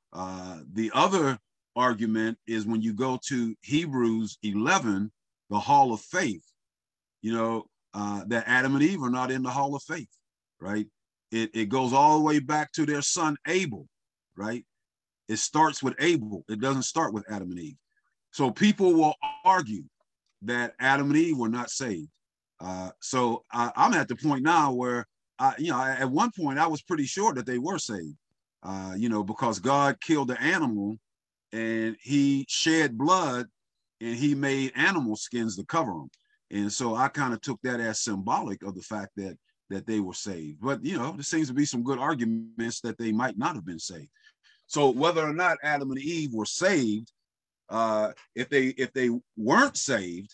The other argument is when you go to Hebrews 11, the hall of faith, that Adam and Eve are not in the hall of faith, right? It goes all the way back to their son Abel, right? It starts with Abel. It doesn't start with Adam and Eve. So people will argue that Adam and Eve were not saved. So I'm at the point now where, at one point I was pretty sure that they were saved, because God killed the animal and he shed blood and he made animal skins to cover them. And so I kind of took that as symbolic of the fact that they were saved. But, there seems to be some good arguments that they might not have been saved. So whether or not Adam and Eve were saved, if they weren't saved,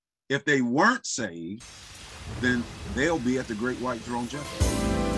then they'll be at the great white throne judgment.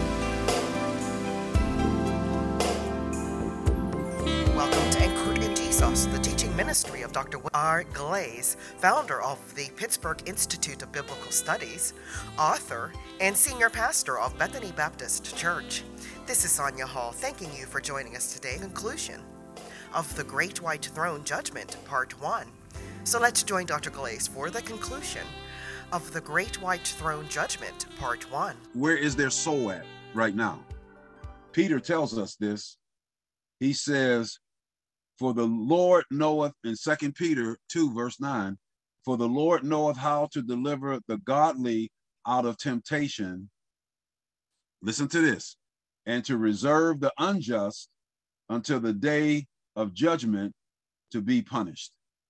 Welcome to Anchored in Jesus, the teaching ministry of Dr. R. Glaze, founder of the Pittsburgh Institute of Biblical Studies, author, and senior pastor of Bethany Baptist Church. This is Sonia Hall, thanking you for joining us today. Conclusion of the Great White Throne Judgment, Part 1. So let's join Dr. Glaze for the conclusion of the Great White Throne Judgment, Part 1. Where is their soul at right now? Peter tells us this. He says, for the Lord knoweth, in 2 Peter 2, verse 9, for the Lord knoweth how to deliver the godly out of temptation. Listen to this. And to reserve the unjust until the day of judgment to be punished.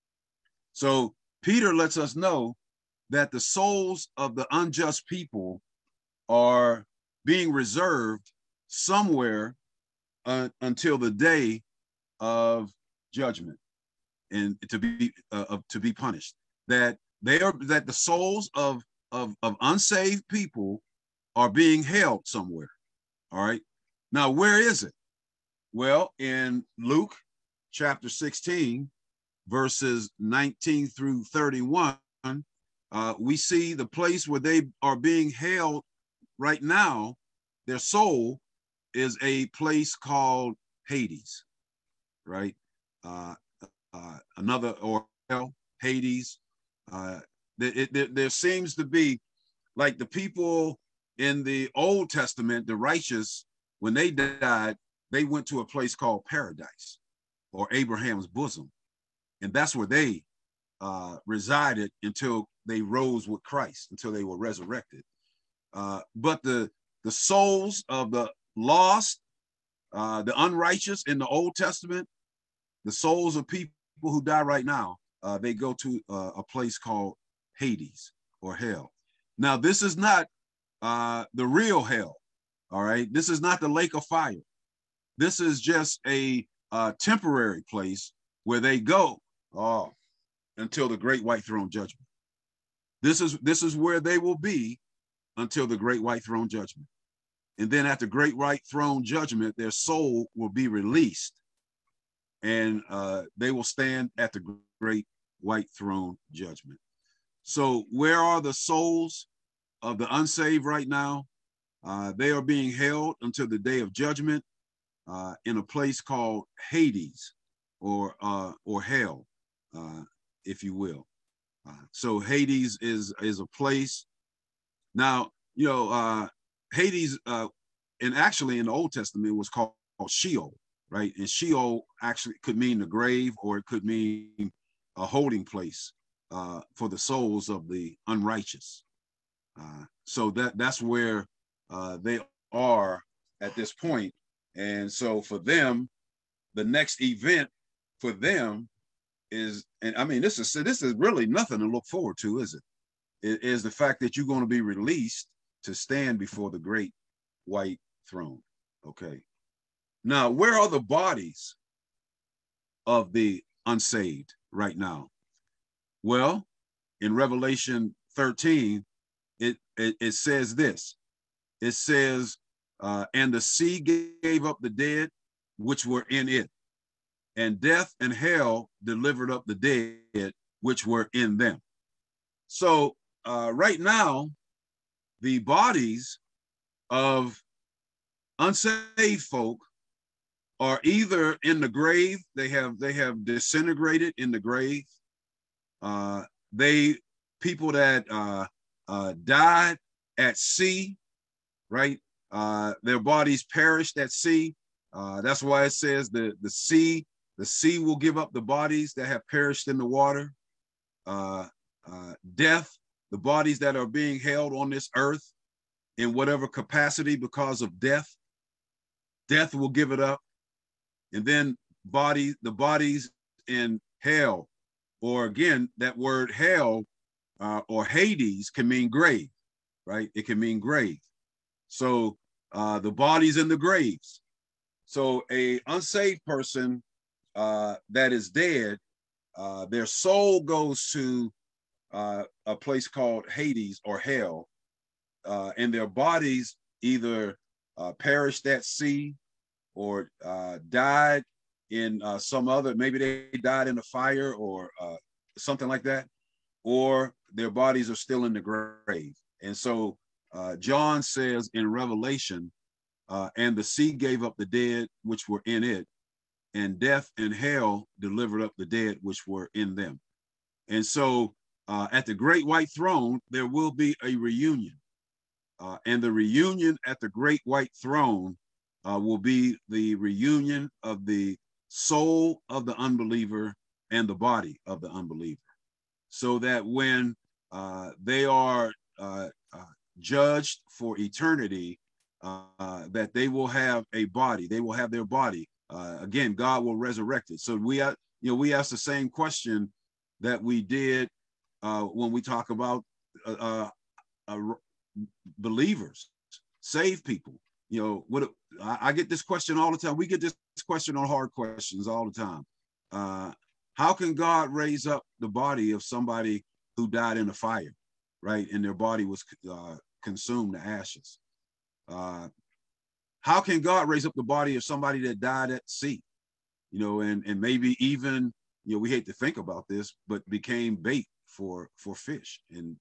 So Peter lets us know that the souls of the unjust people are being reserved somewhere until the day of judgment and to be punished. That the souls of unsaved people are being held somewhere. All right. Now, where is it? Well, in Luke chapter 16, verses 19 through 31, we see the place where they are being held right now. Their soul is a place called Hades, right? Another, or Hades. There seems to be, like the people in the Old Testament, the righteous, when they died, they went to a place called paradise or Abraham's bosom. And that's where they resided until they rose with Christ, until they were resurrected. But the souls of the lost, the unrighteous in the Old Testament, the souls of people who die right now, they go to a place called Hades or hell. Now, this is not the real hell, all right? This is not the lake of fire. This is just a temporary place where they go until the great white throne judgment. This is where they will be until the great white throne judgment. And then at the great white throne judgment, their soul will be released and they will stand at the great white throne judgment. So where are the souls of the unsaved right now? They are being held until the day of judgment in a place called Hades or hell, if you will. So Hades is a place. Now, Hades, and actually in the Old Testament, it was called Sheol, right? And Sheol actually could mean the grave, or it could mean a holding place for the souls of the unrighteous. So that's where they are at this point. And so for them, the next event for them is, and I mean, this is really nothing to look forward to, is it? It is the fact that you're going to be released to stand before the great white throne. Okay. Now, where are the bodies of the unsaved right now? Well, in Revelation 13, it says this. It says, and the sea gave up the dead which were in it, and death and hell delivered up the dead which were in them. So right now, the bodies of unsaved folk are either in the grave, they have disintegrated in the grave. People that died at sea, right? Their bodies perished at sea. That's why it says the sea will give up the bodies that have perished in the water. Death, the bodies that are being held on this earth in whatever capacity because of death will give it up. And then the bodies in hell, or again, that word hell or Hades can mean grave, right? It can mean grave. So the bodies in the graves. So a unsaved person that is dead, their soul goes to a place called Hades or hell, and their bodies either perished at sea or died in some other, maybe they died in a fire or something like that, or their bodies are still in the grave. And so John says in Revelation, and the sea gave up the dead which were in it, and death and hell delivered up the dead which were in them. And so at the great white throne, there will be a reunion. And the reunion at the great white throne will be the reunion of the soul of the unbeliever and the body of the unbeliever. So that when they are judged for eternity, that they will have a body, they will have their body. Again, God will resurrect it. So we ask the same question that we did when we talk about believers, saved people. I get this question all the time. We get this question on Hard Questions all the time. How can God raise up the body of somebody who died in a fire, right? And their body was consumed to ashes. How can God raise up the body of somebody that died at sea? And maybe even, we hate to think about this, but became bait for fish. And,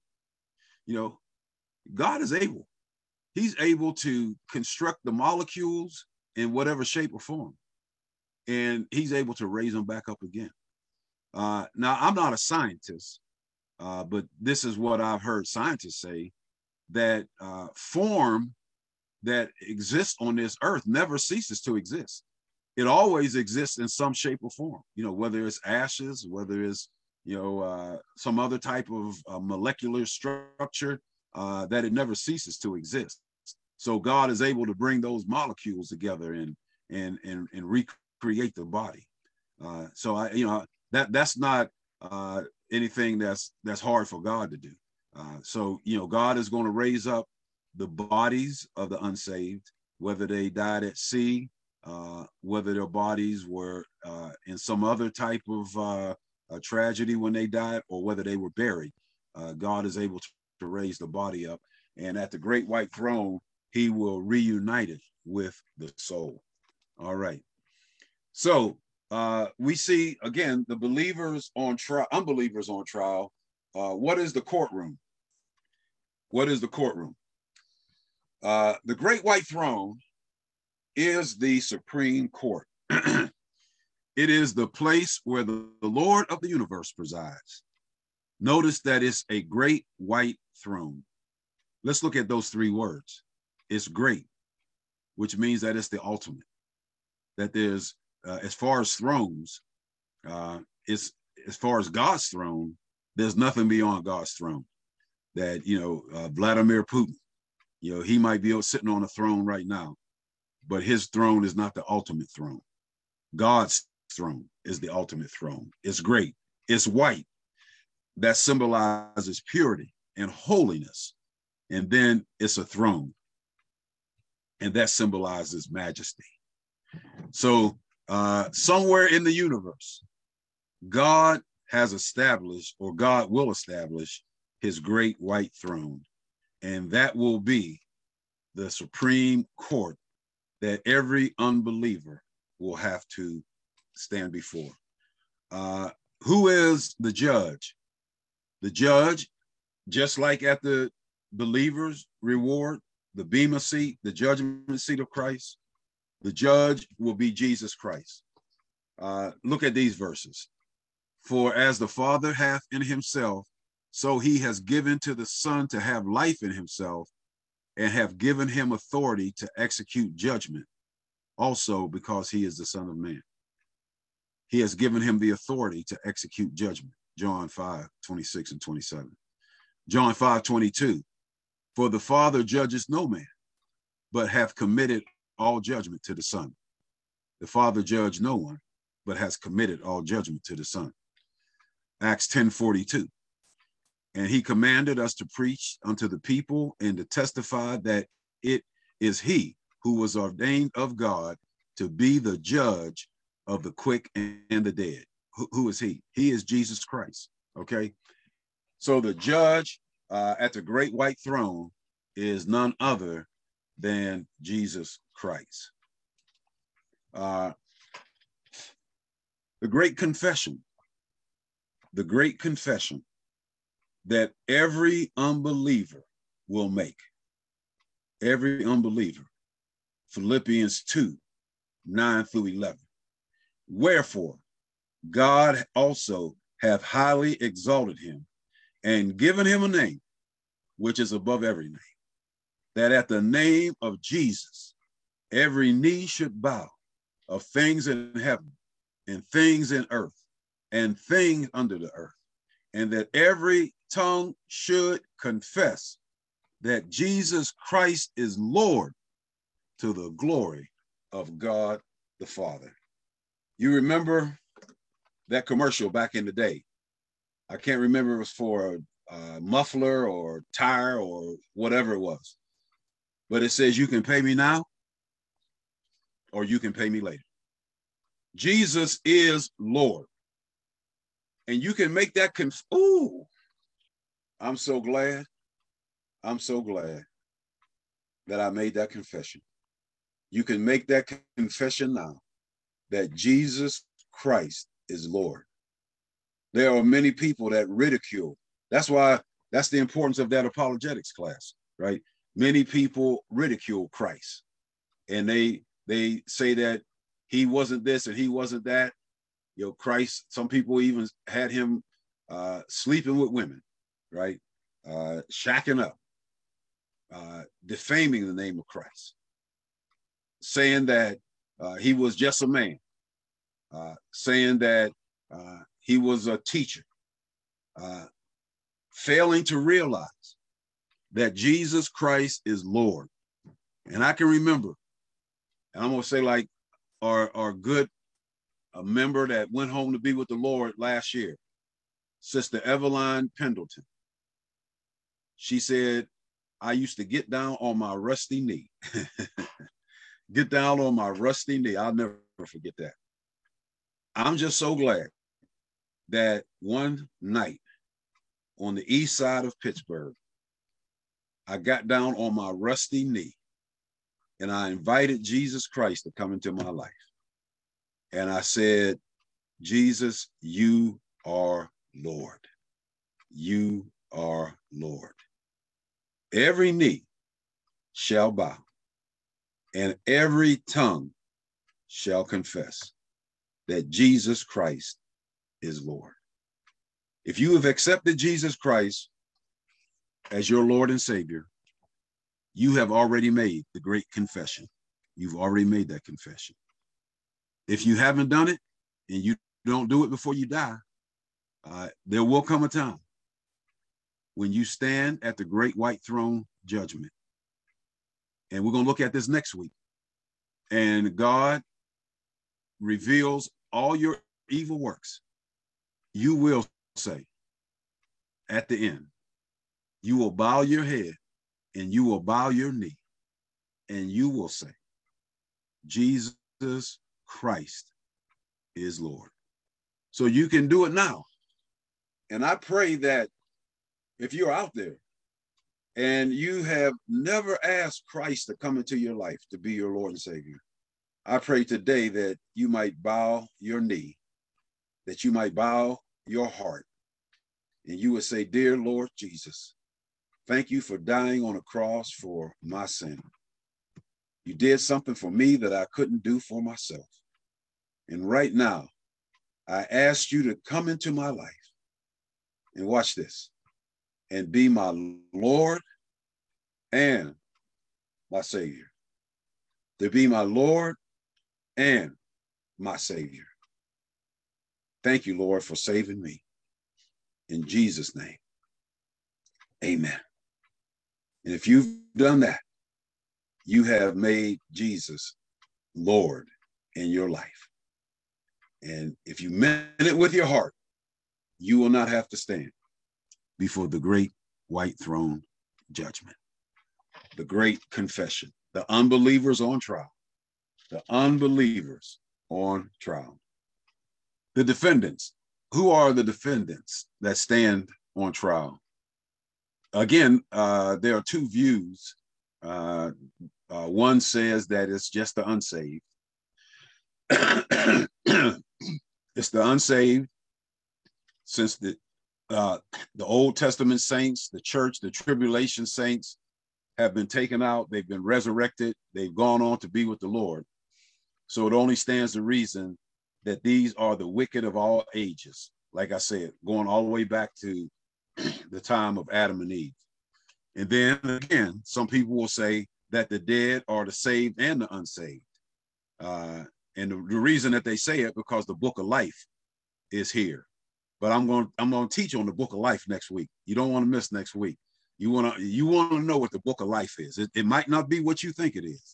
God is able. He's able to construct the molecules in whatever shape or form. And he's able to raise them back up again. Now, I'm not a scientist, but this is what I've heard scientists say, that form that exists on this earth never ceases to exist. It always exists in some shape or form, whether it's ashes, whether it's, some other type of molecular structure, that it never ceases to exist. So God is able to bring those molecules together and recreate the body. So that's not anything that's hard for God to do. So God is going to raise up the bodies of the unsaved, whether they died at sea, whether their bodies were in some other type of tragedy when they died, or whether they were buried. God is able to raise the body up, and at the great white throne, he will reunite it with the soul. All right. So we see, again, the believers on trial, unbelievers on trial. What is the courtroom? What is the courtroom? The great white throne is the supreme court. It is the place where the Lord of the universe presides. Notice that it's a great white throne. Let's look at those three words. It's great, which means that it's the ultimate. That there's, as far as thrones, it's as far as God's throne, there's nothing beyond God's throne. That, Vladimir Putin, he might be sitting on a throne right now, but his throne is not the ultimate throne. God's throne is the ultimate throne. It's great. It's white. That symbolizes purity and holiness. And then it's a throne. And that symbolizes majesty. So somewhere in the universe, God has established, or God will establish, his great white throne. And that will be the supreme court that every unbeliever will have to stand before. Who is the judge? The judge, just like at the believer's reward, the bema seat, the judgment seat of Christ, The judge will be Jesus Christ. Look at these verses. For as the Father hath in himself, so he has given to the Son to have life in himself, and have given him authority to execute judgment, also because he is the Son of Man. He has given him the authority to execute judgment. John 5:26 and 27. John 5:22. For the Father judges no man, but hath committed all judgment to the Son. The Father judged no one, but has committed all judgment to the Son. Acts 10:42. And he commanded us to preach unto the people and to testify that it is he who was ordained of God to be the judge of the quick and the dead. Who is he? He is Jesus Christ. Okay. So the judge at the great white throne is none other than Jesus Christ. The great confession that every unbeliever will make. Every unbeliever. Philippians 2:9-11. Wherefore, God also hath highly exalted him and given him a name which is above every name, that at the name of Jesus, every knee should bow, of things in heaven and things in earth and things under the earth, and that every tongue should confess that Jesus Christ is Lord, to the glory of God the Father. You remember that commercial back in the day? I can't remember if it was for a muffler or tire or whatever it was, but it says you can pay me now or you can pay me later. Jesus is Lord. And you can make that ooh, I'm so glad that I made that confession. You can make that confession now, that Jesus Christ is Lord. There are many people that ridicule. That's why, that's the importance of that apologetics class, right? Many people ridicule Christ, and they say that he wasn't this and he wasn't that. You know, Christ, some people even had him sleeping with women, right? Shacking up, defaming the name of Christ, saying that he was just a man, saying that he was a teacher, failing to realize that Jesus Christ is Lord. And I can remember, and I'm going to say like our good a member that went home to be with the Lord last year, Sister Eveline Pendleton. She said, I used to get down on my rusty knee. Get down on my rusty knee. I'll never forget that. I'm just so glad that one night on the east side of Pittsburgh, I got down on my rusty knee and I invited Jesus Christ to come into my life. And I said, Jesus, you are Lord. You are Lord. Every knee shall bow and every tongue shall confess that Jesus Christ is Lord. If you have accepted Jesus Christ as your Lord and Savior, you have already made the great confession. You've already made that confession. If you haven't done it and you don't do it before you die, there will come a time when you stand at the great white throne judgment. And we're going to look at this next week. And God reveals all your evil works. You will say at the end, you will bow your head and you will bow your knee and you will say, Jesus Christ is Lord. So you can do it now. And I pray that if you're out there and you have never asked Christ to come into your life to be your Lord and Savior, I pray today that you might bow your knee, that you might bow your heart, and you would say, dear Lord Jesus, thank you for dying on a cross for my sin. You did something for me that I couldn't do for myself. And right now, I ask you to come into my life and watch this and be my Lord and my Savior. To be my Lord and my Savior. Thank you, Lord, for saving me. In Jesus' name, amen. And if you've done that, you have made Jesus Lord in your life. And if you meant it with your heart, you will not have to stand before the great white throne judgment, the great confession, the unbelievers on trial, the unbelievers on trial. The defendants. Who are the defendants that stand on trial? Again, there are two views. One says that it's just the unsaved. It's the unsaved, since the Old Testament saints, the church, the tribulation saints have been taken out. They've been resurrected. They've gone on to be with the Lord. So it only stands to reason that these are the wicked of all ages. Like I said, going all the way back to the time of Adam and Eve. And then again, some people will say that the dead are the saved and the unsaved. And the reason that they say it, because the book of life is here. But I'm going to teach on the book of life next week. You don't want to miss next week. You want to know what the book of life is. It might not be what you think it is.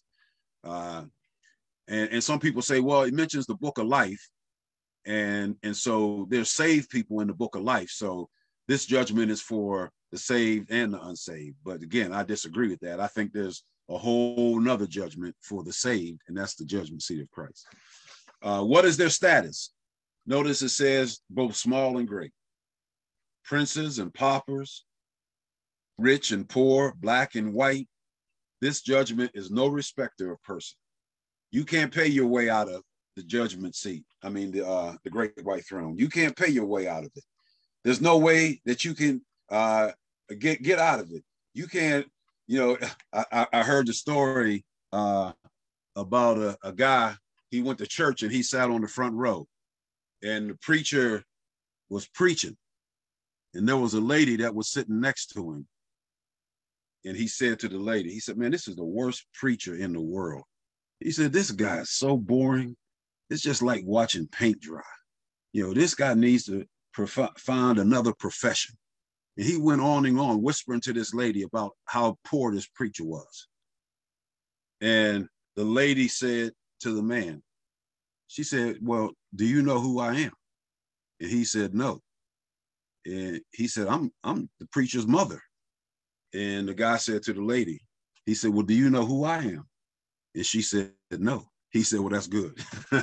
And some people say, well, it mentions the book of life. And so there's saved people in the book of life. So this judgment is for the saved and the unsaved. But again, I disagree with that. I think there's a whole nother judgment for the saved, and that's the judgment seat of Christ. What is their status? Notice it says both small and great, princes and paupers, rich and poor, black and white. This judgment is no respecter of person. You can't pay your way out of the judgment seat. I mean, the great white throne. You can't pay your way out of it. There's no way that you can get out of it. You can't, I heard the story about a guy. He went to church and he sat on the front row, and the preacher was preaching, and there was a lady that was sitting next to him. And he said to the lady, he said, man, this is the worst preacher in the world. He said, this guy is so boring. It's just like watching paint dry. This guy needs to find another profession. And he went on and on, whispering to this lady about how poor this preacher was. And the lady said to the man, she said, well, do you know who I am? And he said, no. And he said, I'm the preacher's mother. And the guy said to the lady, he said, well, do you know who I am? And she said, no. He said, well, that's good.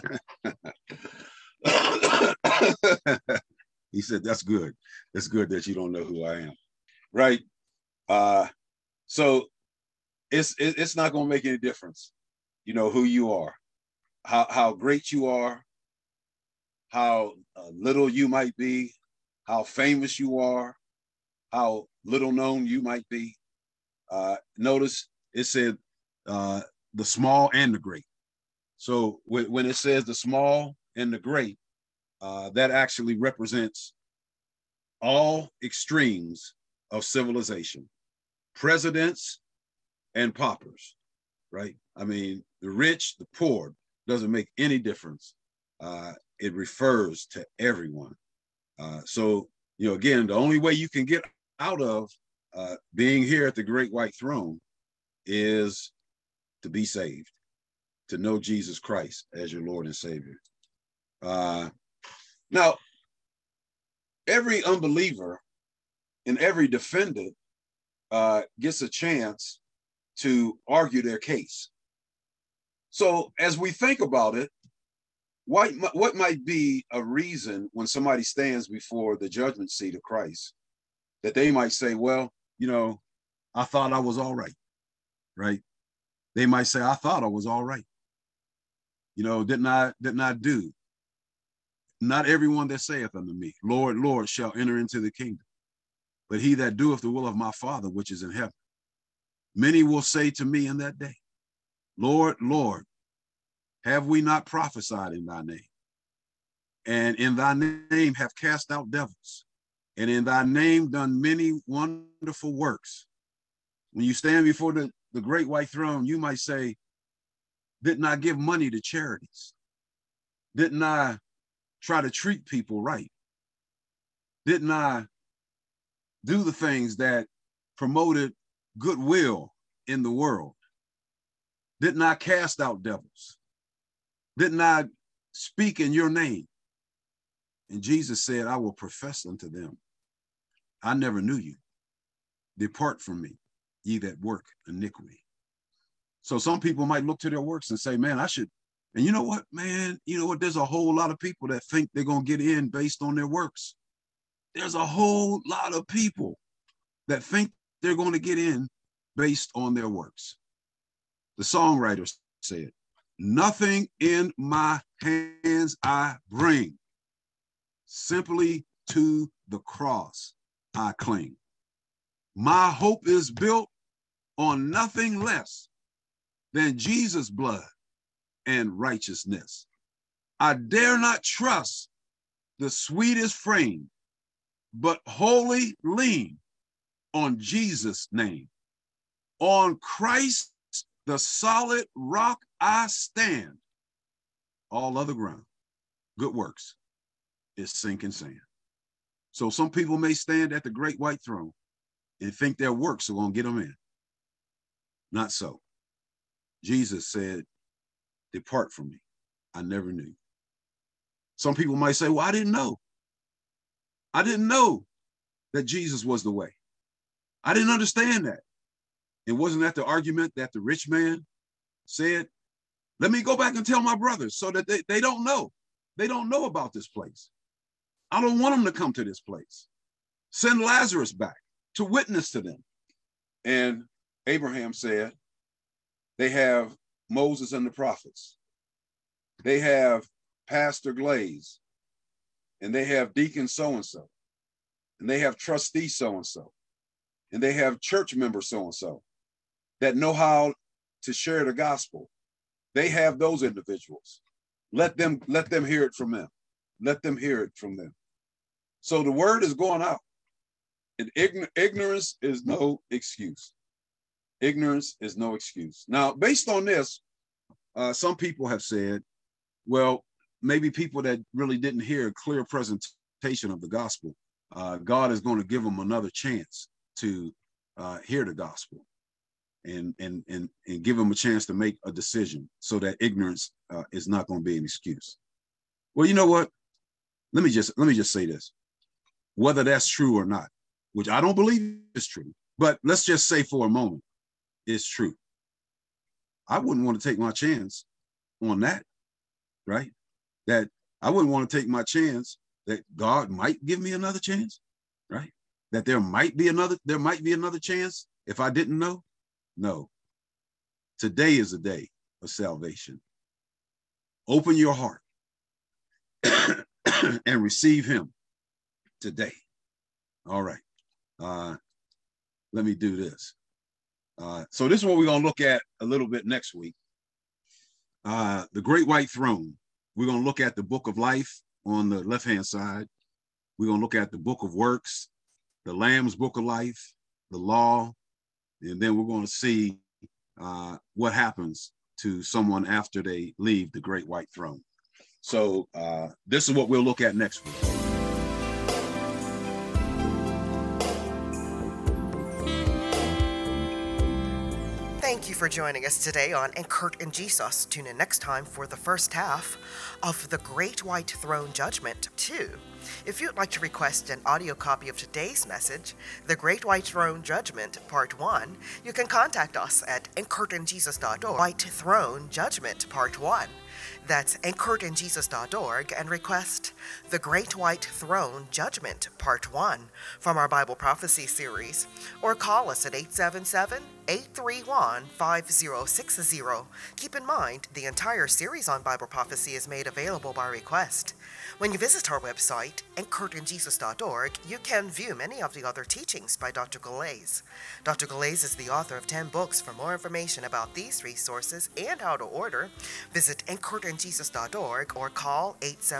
He said, that's good. It's good that you don't know who I am. Right? So it's not going to make any difference, who you are, how great you are, how little you might be, how famous you are, how little known you might be. Notice it said the small and the great. So when it says the small and the great, that actually represents all extremes of civilization, presidents and paupers, right? I mean, the rich, the poor, doesn't make any difference. It refers to everyone. So, again, the only way you can get out of being here at the great white throne is to be saved, to know Jesus Christ as your Lord and Savior. Now, every unbeliever and every defendant gets a chance to argue their case. So as we think about it, what might be a reason when somebody stands before the judgment seat of Christ that they might say, well, I thought I was all right, right? They might say, I thought I was all right. Did not do. Not everyone that saith unto me, Lord, Lord, shall enter into the kingdom, but he that doeth the will of my Father which is in heaven. Many will say to me in that day, Lord, Lord, have we not prophesied in thy name? And in thy name have cast out devils, and in thy name done many wonderful works. When you stand before the great white throne, you might say, didn't I give money to charities? Didn't I try to treat people right? Didn't I do the things that promoted goodwill in the world? Didn't I cast out devils? Didn't I speak in your name? And Jesus said, I will profess unto them, I never knew you. Depart from me, ye that work iniquity. So some people might look to their works and say, man, I should. And you know what, man? You know what? There's a whole lot of people that think they're going to get in based on their works. There's a whole lot of people that think they're going to get in based on their works. The songwriter said, nothing in my hands I bring, simply to the cross I cling. My hope is built on nothing less than Jesus' blood and righteousness. I dare not trust the sweetest frame, but wholly lean on Jesus' name. On Christ, the solid rock I stand. All other ground, good works, is sinking sand. So some people may stand at the great white throne and think their works are going to get them in. Not so. Jesus said, depart from me. I never knew. Some people might say, well, I didn't know. I didn't know that Jesus was the way. I didn't understand that. And wasn't that the argument that the rich man said? Let me go back and tell my brothers so that they don't know. They don't know about this place. I don't want them to come to this place. Send Lazarus back to witness to them. And Abraham said, they have Moses and the prophets. They have Pastor Glaze. And they have Deacon so-and-so. And they have trustee so-and-so. And they have church member so-and-so that know how to share the gospel. They have those individuals. Let them hear it from them. Let them hear it from them. So the word is going out. And ignorance is no excuse. Ignorance is no excuse. Now, based on this, some people have said, well, maybe people that really didn't hear a clear presentation of the gospel, God is going to give them another chance to hear the gospel and give them a chance to make a decision so that ignorance is not going to be an excuse. Well, you know what? Let me just say this. Whether that's true or not, which I don't believe is true, but let's just say for a moment, it's true. I wouldn't want to take my chance on that, right? That I wouldn't want to take my chance that God might give me another chance, right? That there might be another chance if I didn't know. No. Today is the day of salvation. Open your heart and receive him today. All right. Let me do this. So this is what we're going to look at a little bit next week. The Great White Throne. We're going to look at the Book of Life on the left-hand side. We're going to look at the Book of Works, the Lamb's Book of Life, the Law, and then we're going to see what happens to someone after they leave the Great White Throne. So this is what we'll look at next week. Thank you for joining us today on Anchored in Jesus. Tune in next time for the first half of The Great White Throne Judgment 2. If you'd like to request an audio copy of today's message, The Great White Throne Judgment Part 1, you can contact us at anchoredinjesus.org. White Throne Judgment Part 1. That's anchoredinjesus.org and request The Great White Throne Judgment Part 1 from our Bible Prophecy series, or call us at 877-831-5060. Keep in mind, the entire series on Bible prophecy is made available by request. When you visit our website, anchoredinjesus.org, you can view many of the other teachings by Dr. Galais. Dr. Galais is the author of 10 books. For more information about these resources and how to order, visit anchoredinjesus.org or call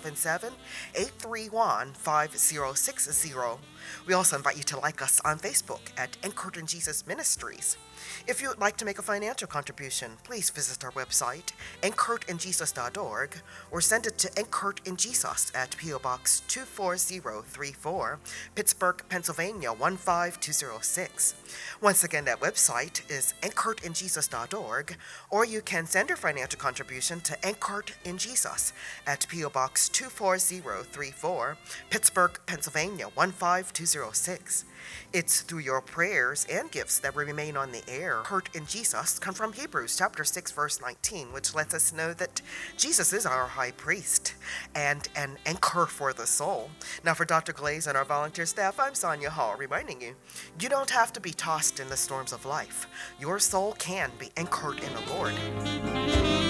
877-831-5060. We also invite you to like us on Facebook at Anchored in Jesus Ministries. If you would like to make a financial contribution, please visit our website, anchoredinjesus.org, or send it to Anchored in Jesus at P.O. Box 24034, Pittsburgh, Pennsylvania 15206. Once again, that website is anchoredinjesus.org, or you can send your financial contribution to Anchored in Jesus at P.O. Box 24034, Pittsburgh, Pennsylvania 15206. It's through your prayers and gifts that we remain on the air. Anchored in Jesus come from Hebrews chapter 6 verse 19, which lets us know that Jesus is our high priest and an anchor for the soul. Now, for Dr. Galais and our volunteer staff, I'm Sonia Hall, reminding you, you don't have to be tossed in the storms of life. Your soul can be anchored in the Lord.